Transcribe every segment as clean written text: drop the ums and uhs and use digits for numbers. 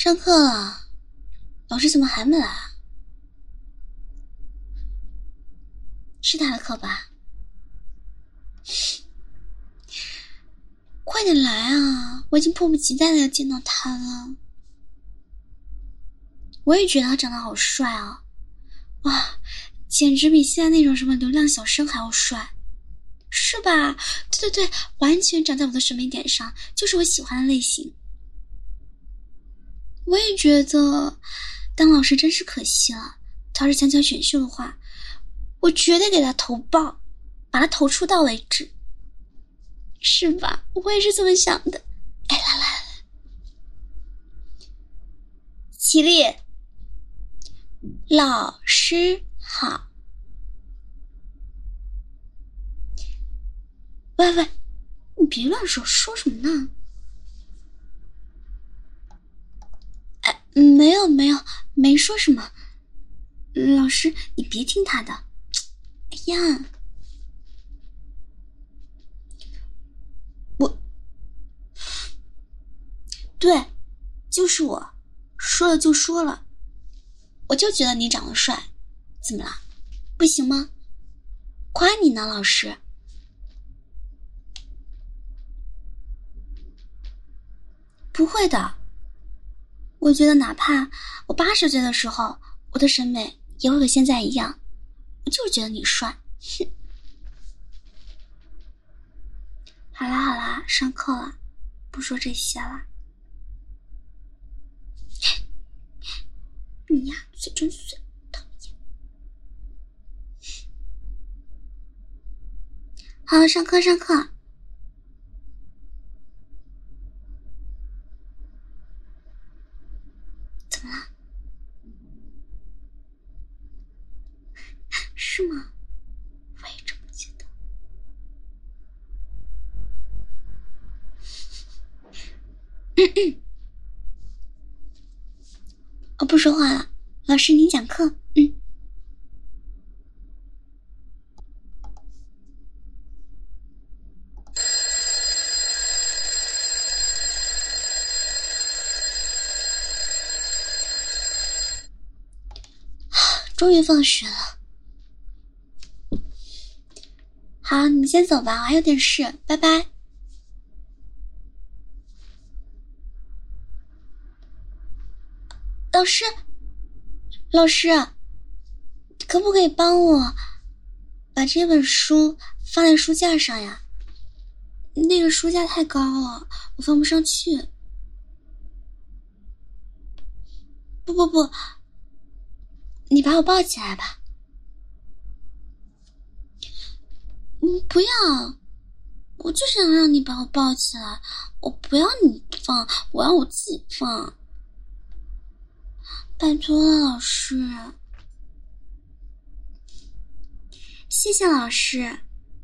上课了，老师怎么还没来啊？是他的课吧？快点来啊！我已经迫不及待的要见到他了。我也觉得他长得好帅啊！哇，简直比现在那种什么流量小生还要帅，是吧？对对对，完全长在我的审美点上，就是我喜欢的类型。我也觉得当老师真是可惜了，他要是参加选秀的话，我绝对给他投爆，把他投出道为止，是吧？我也是这么想的。哎，来，起立，老师好。喂，你别乱说，说什么呢？哎，没有，没说什么。老师，你别听他的。哎呀，对，就是我，说了就说了，我就觉得你长得帅，怎么了？不行吗？夸你呢，老师。不会的，我觉得哪怕我80岁的时候，我的审美也会和现在一样，我就是觉得你帅。好啦，上课了，不说这些了。你呀，嘴真碎，讨厌。好，上课。怎么了？是吗？我也这么觉得。我不说话了，老师您讲课。终于放学了。好，你们先走吧，我还有点事，拜拜。老师，可不可以帮我把这本书放在书架上呀？那个书架太高了，我放不上去。不，你把我抱起来吧。不要，我就想让你把我抱起来，我不要你放，我要我自己放。拜托了，老师。谢谢老师。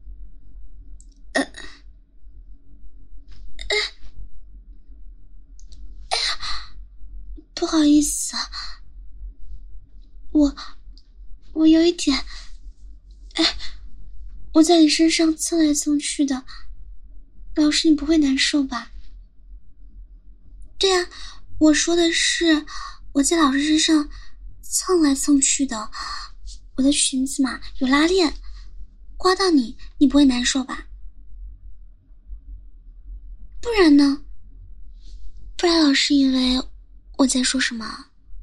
不好意思啊，我有一点，我在你身上蹭来蹭去的，老师你不会难受吧？对啊，我说的是我在老师身上蹭来蹭去的，我的裙子嘛有拉链，刮到你不会难受吧？不然呢？不然老师以为我在说什么？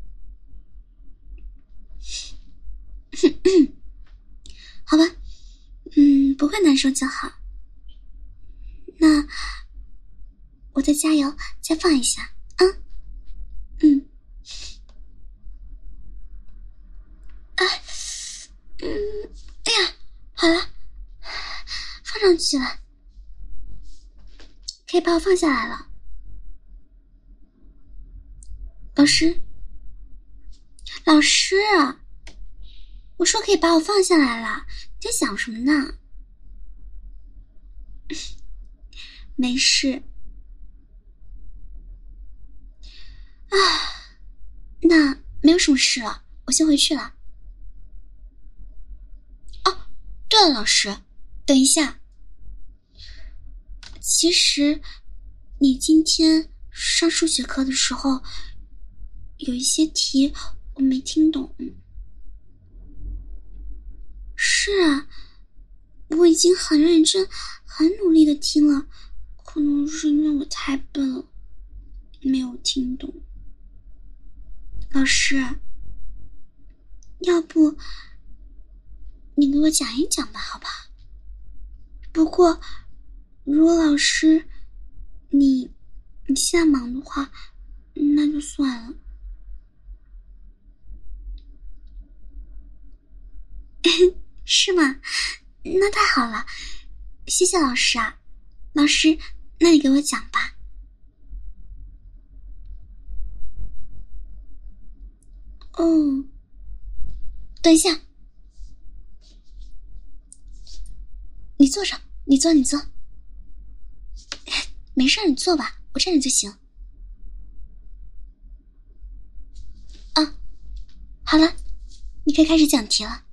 好吧，不会难受就好。那我再加油，再放一下啊。哎呀，好了，放上去了，可以把我放下来了。老师，我说可以把我放下来了，你在想什么呢？没事。啊，那没有什么事了，我先回去了。哦，对了，老师，等一下。其实，你今天上数学课的时候， 有一些题我没听懂。是啊，我已经很认真很努力的听了，可能是因为我太笨了，没有听懂。老师，要不你给我讲一讲吧，好吧？不过如果老师你现在忙的话，那就算了。是吗？那太好了，谢谢老师啊。老师，那你给我讲吧。哦，等一下，你坐上，你坐。没事，你坐吧，我站着就行。啊，好了，你可以开始讲题了。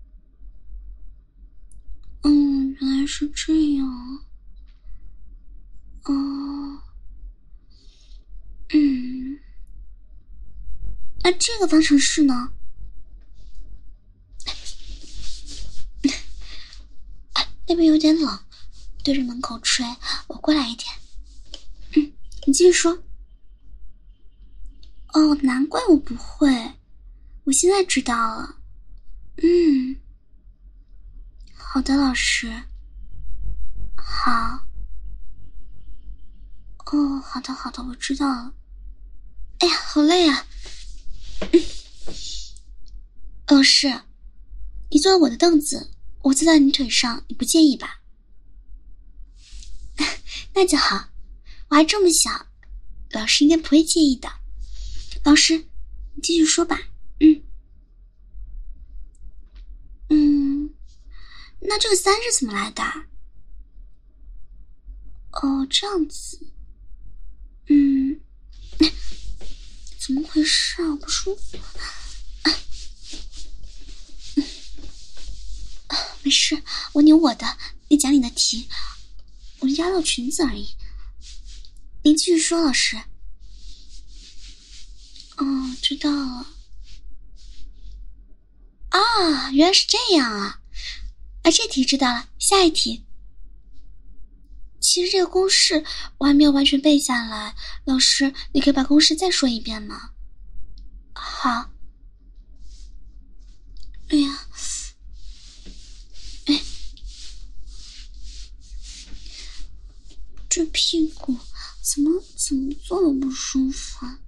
原来是这样。那这个方程式呢？那边有点冷，对着门口吹，我过来一点。你继续说。哦，难怪我不会，我现在知道了。好的，老师。好。哦，好的，我知道了。哎呀，好累啊。老师，你坐我的凳子，我坐在你腿上，你不介意吧？那就好，我还这么小，老师应该不会介意的。老师，你继续说吧。那这个3是怎么来的？哦，这样子。怎么回事啊？不舒服。没事，我扭我的，你讲你的题，我压到裙子而已。您继续说，老师。哦，知道了。啊，原来是这样啊！这题知道了，下一题。其实这个公式我还没有完全背下来，老师，你可以把公式再说一遍吗？好。哎呀，这屁股怎么坐都不舒服啊！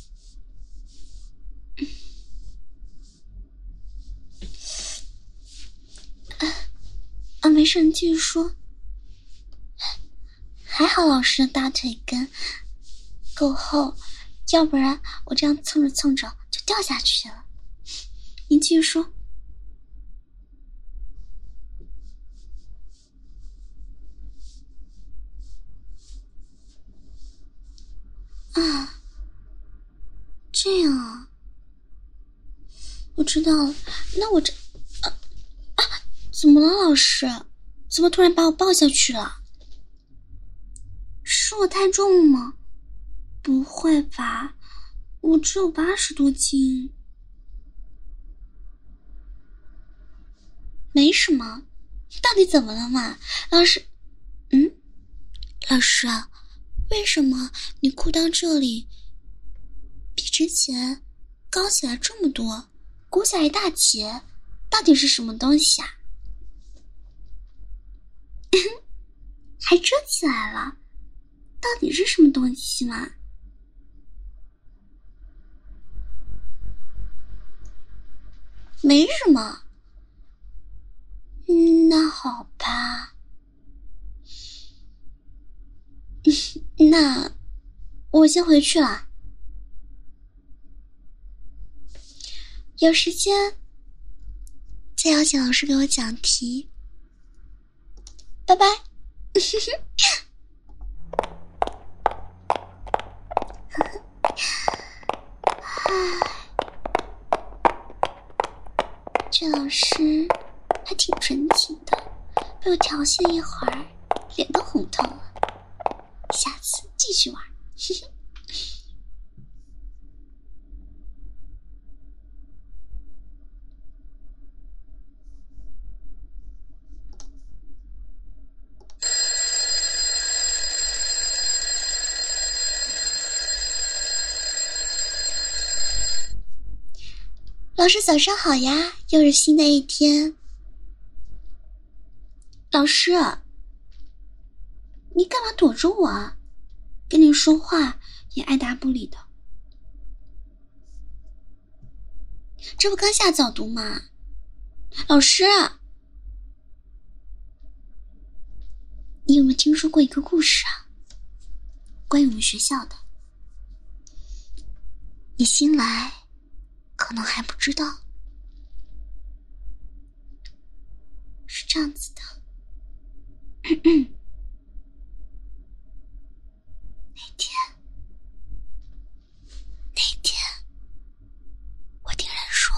没事，你继续说。还好老师的大腿根够厚，要不然我这样蹭着蹭着就掉下去了。你继续说。啊，这样啊，我知道了。那我这怎么了，老师？怎么突然把我抱下去了？是我太重了吗？不会吧，我只有80多斤。没什么，到底怎么了嘛？老师，老师啊，为什么你裤裆这里比之前高起来这么多，鼓起来一大截，到底是什么东西啊？还遮起来了，到底是什么东西嘛？没什么。那好吧。那我先回去了，有时间再邀请老师给我讲题。拜拜。这老师还挺纯情的，被我调戏了一会儿，脸都红透了。下次继续玩。 老师早上好呀，又是新的一天。老师，你干嘛躲着我啊？跟你说话也爱答不理的。这不刚下早读吗？老师，你有没有听说过一个故事啊？关于我们学校的。你新来可能还不知道。是这样子的。那天我听人说，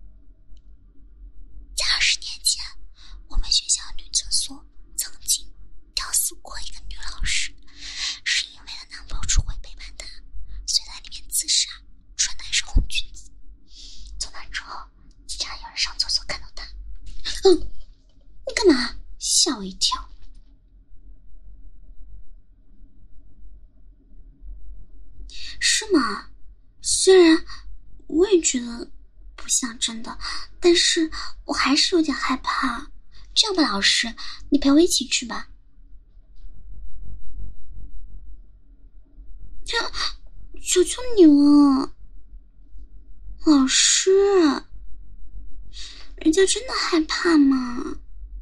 在20年前我们学校女厕所曾经吊死过一个女老师，是因为她男朋友出轨背叛她，所以在里面自杀，穿的还是红裙子。从那之后经常有人上厕所看到她。你干嘛？吓我一跳。是吗？虽然我也觉得不像真的，但是我还是有点害怕。这样吧，老师，你陪我一起去吧。求求你了，老师，人家真的害怕吗？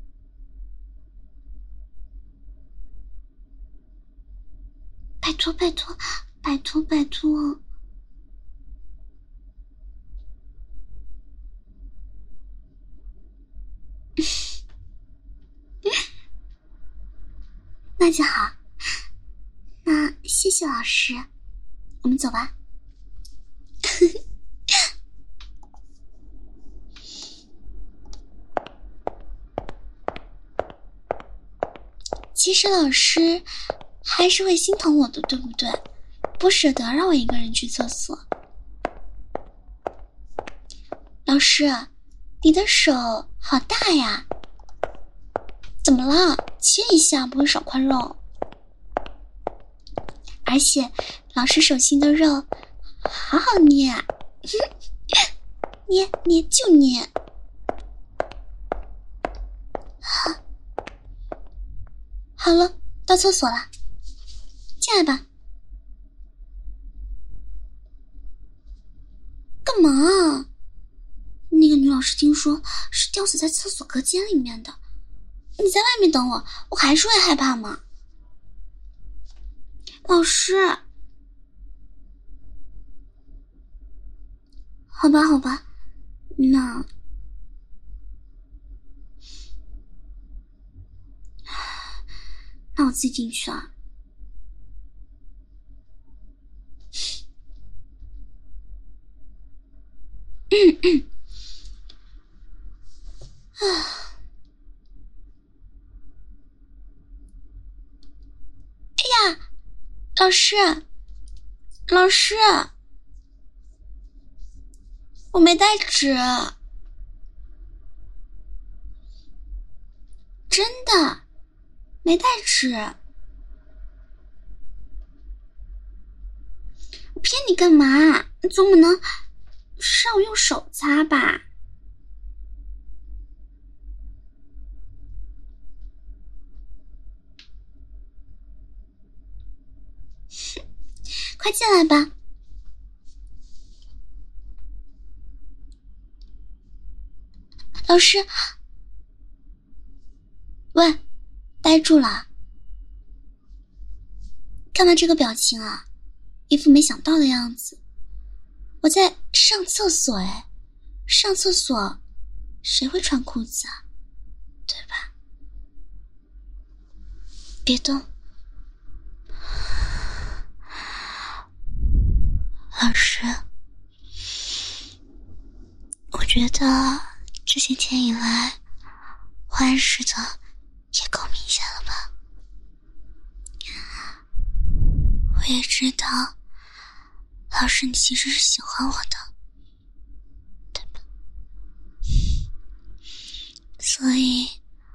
拜托拜托拜托拜托。那就好，那谢谢老师，我们走吧。其实老师还是会心疼我的，对不对？不舍得让我一个人去厕所。老师，你的手好大呀，怎么了？切一下不会少块肉。而且老师手心的肉好好捏啊，捏捏就捏。好了，到厕所了，进来吧。干嘛啊？那个女老师听说是吊死在厕所隔间里面的，你在外面等我，我还是会害怕吗？老师，好吧好吧，那我自己进去啊。哎呀，老师，老师，我没带纸，真的没带纸。我骗你干嘛？你总不能是让我用手擦吧？快进来吧。老师，喂，呆住了？干嘛这个表情啊？一副没想到的样子。我在上厕所哎，上厕所谁会穿裤子啊？对吧？别动。老师，我觉得这些天以来我暗示的也够明显了吧？我也知道老师你其实是喜欢我的，对吧？所以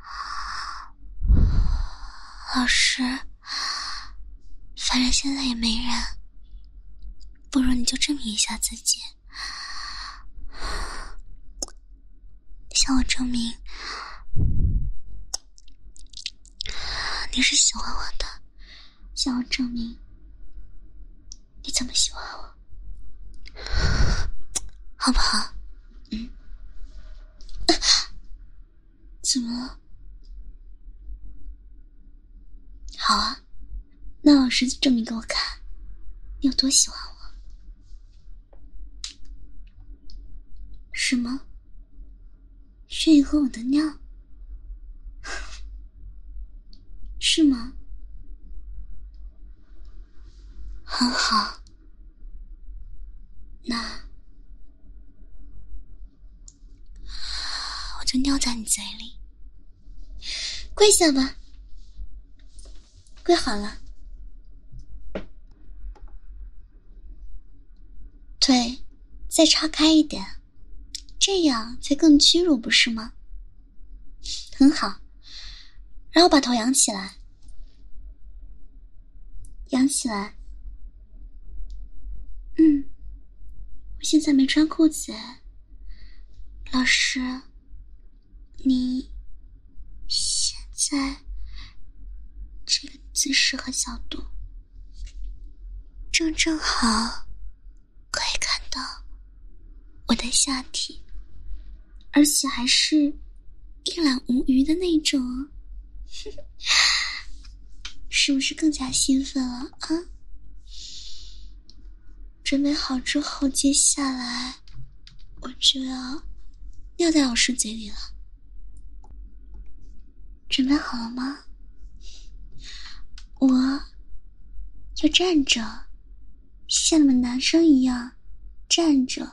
老师，反正现在也没人，不如你就证明一下自己。 向我证明你是喜欢我的，向我证明你怎么喜欢我，好不好？怎么了？好啊，那老师就证明给我看你有多喜欢我。什么？愿意喝我的尿？是吗？很好，那我就尿在你嘴里。跪下吧，跪好了，腿再叉开一点，这样才更屈辱，不是吗？很好，然后把头仰起来，仰起来。我现在没穿裤子。老师，你现在这个姿势和角度正好可以看到我的下体，而且还是一览无余的那种哦。是不是更加兴奋了啊？准备好之后，接下来我就要尿在老师嘴里了。准备好了吗？我就站着，像你们男生一样站着，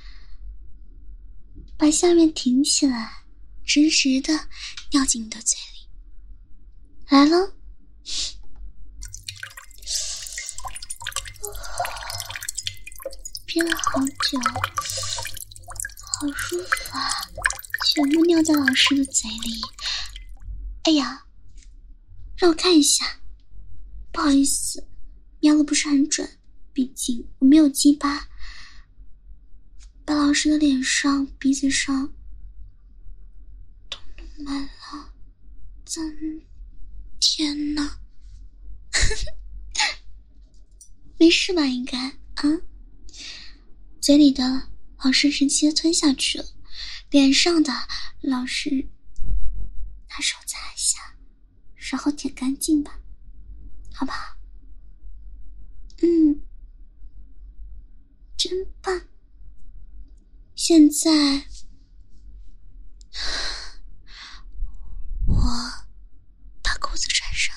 把下面挺起来，直直的尿进你的嘴里。来了。憋了好久，好舒服啊，全部尿在老师的嘴里。哎呀，让我看一下，不好意思，瞄的不是很准，毕竟我没有鸡巴，把老师的脸上、鼻子上都弄满了。天哪！没事吧应该啊？嘴里的老师直接吞下去了，脸上的老师拿手擦一下，然后舔干净吧，好不好？真棒。现在我把裤子穿上。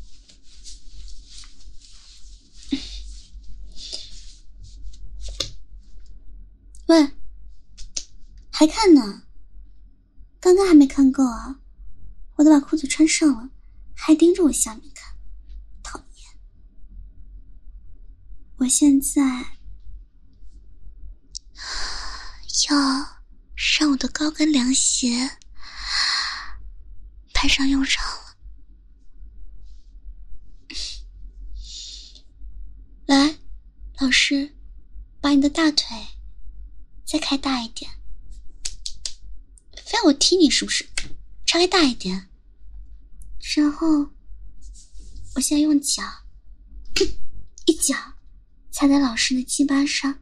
喂，还看呢？刚刚还没看够啊，我都把裤子穿上了，还盯着我下面看，讨厌。我现在要让我的高跟凉鞋派上用场了。来，老师，把你的大腿再开大一点。非要我踢你是不是？叉开大一点。然后我现在用脚一脚踩在老师的鸡巴上。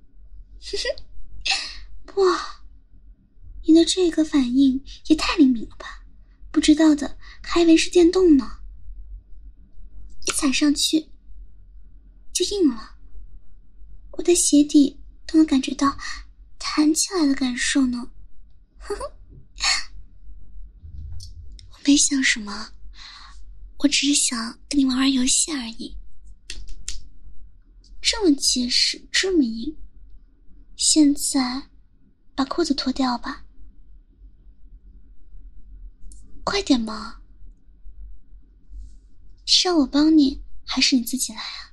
哇，你的这个反应也太灵敏了吧，不知道的还以为是电动呢。一踩上去就硬了，我的鞋底都能感觉到弹起来的感受呢。我没想什么，我只是想跟你玩玩游戏而已。这么结实，这么硬，现在把裤子脱掉吧，快点嘛！是让我帮你还是你自己来啊？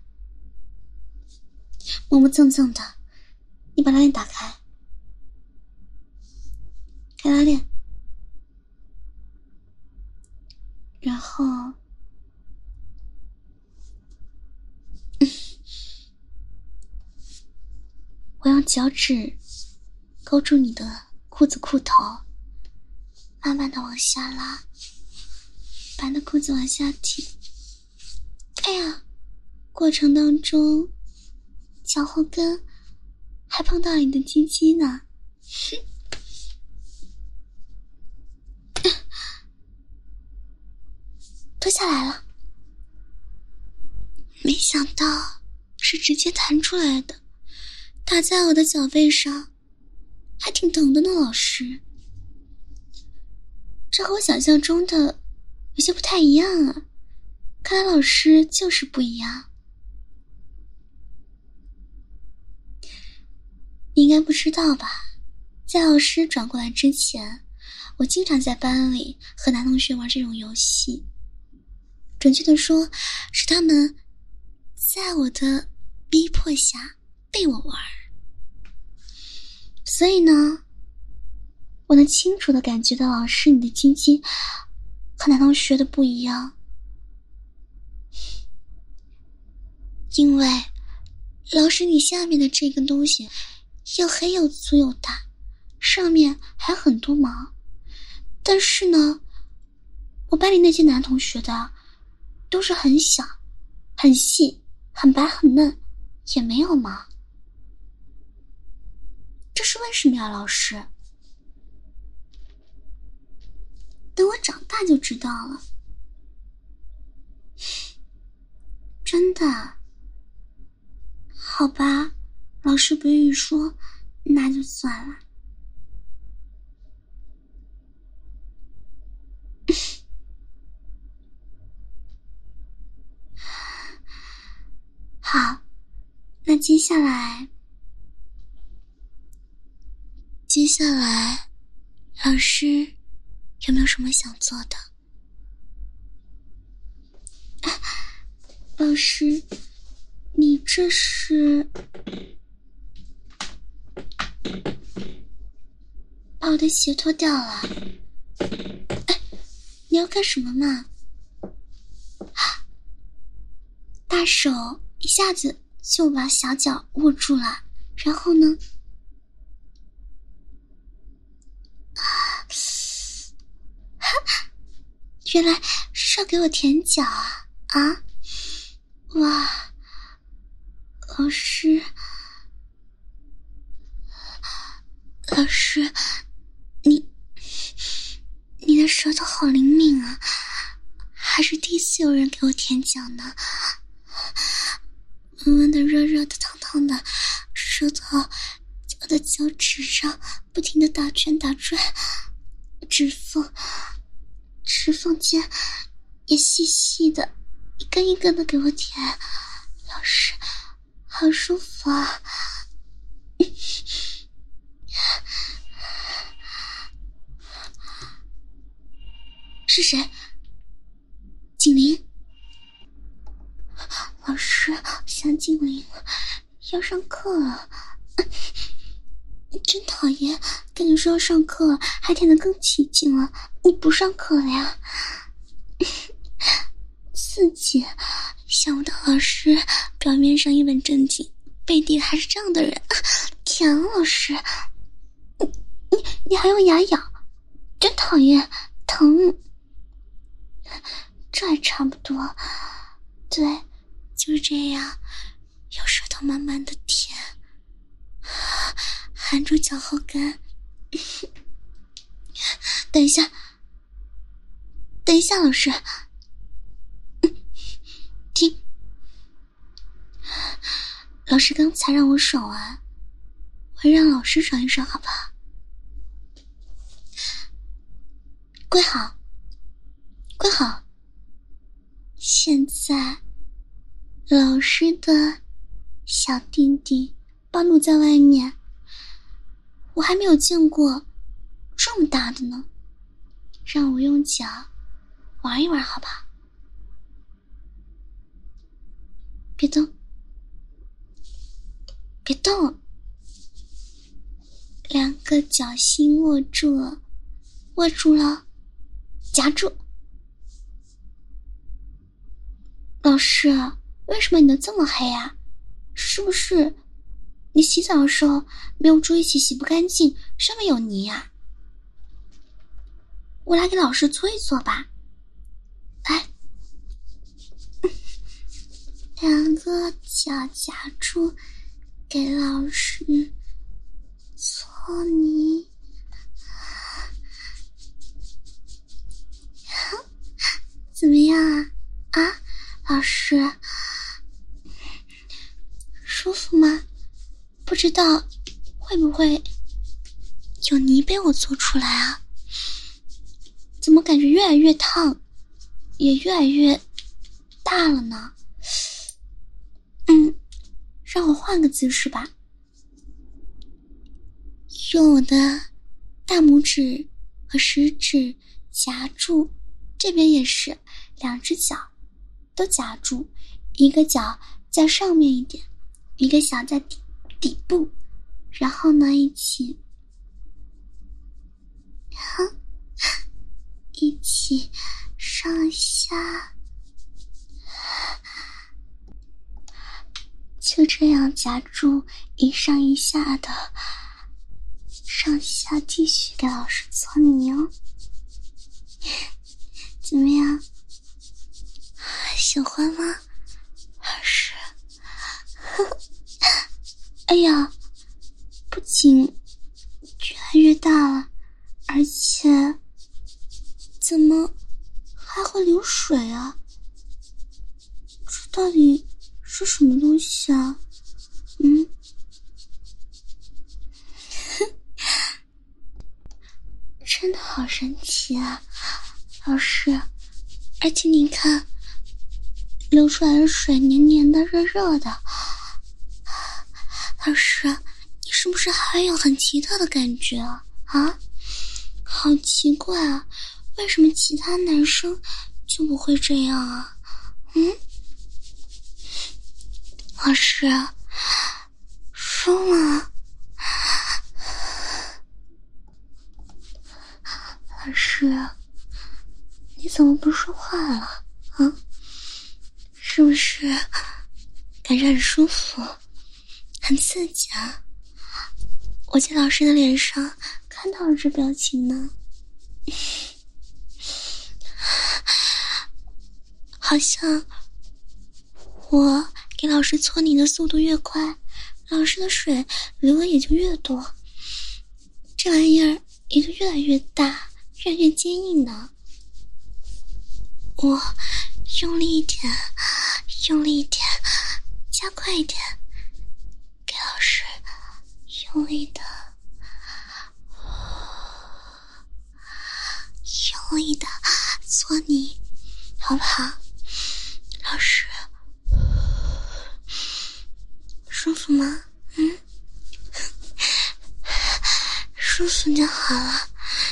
磨磨蹭蹭的，你把拉链打开，开拉链，然后我用脚趾勾住你的裤子裤头， 慢慢的往下拉，把你的裤子往下提。哎呀，过程当中脚后跟还碰到你的鸡鸡呢。脱下来了，没想到是直接弹出来的，打在我的脚背上，还挺疼的呢。老师，这和我想象中的有些不太一样啊，看来老师就是不一样。你应该不知道吧，在老师转过来之前，我经常在班里和男同学玩这种游戏，准确的说是他们在我的逼迫下被我玩。所以呢，我能清楚的感觉到老师你的鸡鸡和男同学的不一样，因为老师你下面的这根东西又黑又粗又大，上面还很多毛，但是呢，我班里那些男同学的都是很小很细很白很嫩，也没有毛。这是为什么呀，老师？等我长大就知道了。真的？好吧，老师不愿意说，那就算了。好，那接下来，老师有没有什么想做的？老师，你这是把我的鞋脱掉了？哎，你要干什么嘛？大手一下子就把小脚握住了，然后呢？原来是要给我舔脚啊！啊！哇，老师，你的舌头好灵敏啊，还是第一次有人给我舔脚呢。温温的、热热的、烫烫的，舌头在我的脚趾上不停的打圈打转，指缝间也细细的一根一根的给我舔。老师，好舒服啊！是谁？景林？老师，想景林要上课了，真讨厌！跟你说要上课了，还舔得更起劲了。你不上课了呀？刺激！想不到老师表面上一本正经，背地还是这样的人。舔啊，老师！你还用牙咬，真讨厌，疼！这还差不多，对，就是这样，用舌头慢慢的舔，含住脚后跟。等一下，老师，听，老师刚才让我爽完，我让老师爽一爽，好不好？跪好，跪好。现在，老师的小弟弟暴露在外面，我还没有见过这么大的呢。让我用脚玩一玩，好不好？别动，别动，两个脚心握住了，握住了，夹住。老师，为什么你的这么黑啊？是不是你洗澡的时候没有注意洗不干净，上面有泥啊？ 我来给老师搓一搓吧。来，两个脚夹住，给老师搓泥。怎么样啊？啊，老师，舒服吗？不知道会不会有泥被我搓出来啊？怎么感觉越来越烫，也越来越大了呢？让我换个姿势吧。用我的大拇指和食指夹住，这边也是两只脚都夹住，一个脚在上面一点，一个脚在底部，然后呢一起上下，就这样夹住一上一下的上下，继续给老师搓泥哦。怎么样？喜欢吗？老师？哎呀，不仅越来越大了，而且怎么还会流水啊？这到底是什么东西啊？真的好神奇啊，老师！而且你看，流出来的水黏黏的、热热的。老师，你是不是还有很奇特的感觉啊？啊，好奇怪啊！为什么其他男生就不会这样啊？老师，说吗？老师，你怎么不说话了？是不是感觉很舒服，很刺激啊？我在老师的脸上看到了这表情呢。好像我给老师搓泥的速度越快，老师的水流的也就越多，这玩意儿也就越来越大，越来越坚硬呢。我用力一点，加快一点，给老师用力的搓泥，好不好？老师，舒服吗？舒服就好了。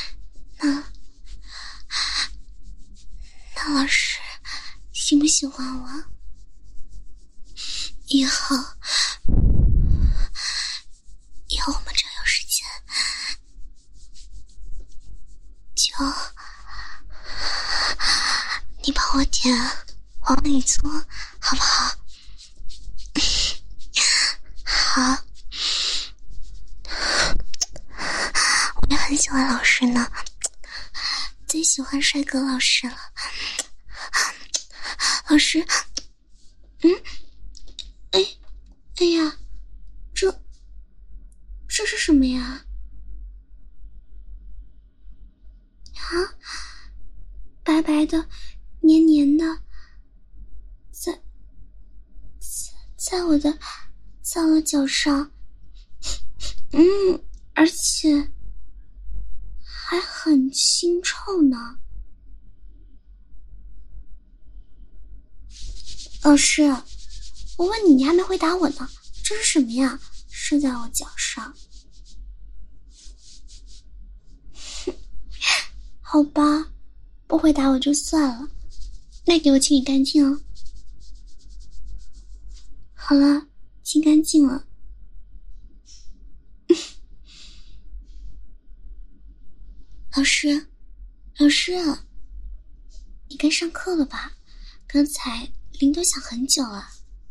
那老师喜不喜欢我？以后我们只要有时间，就你帮我点，我帮你做，好不好？好，我也很喜欢老师呢，最喜欢帅哥老师了。老师，哎呀，这是什么呀？啊，白白的，黏黏的，在我的脚上，而且还很腥臭呢。老师，我问你，你还没回答我呢，这是什么呀？射在我脚上。好吧，不回答我就算了，那给我清理干净哦。好了，清干净了。老师，你该上课了吧？刚才铃都响很久了。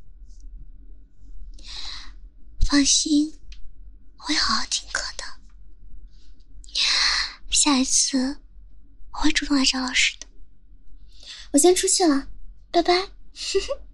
放心，我会好好听课的。下一次我会主动来找老师的。我先出去了，拜拜。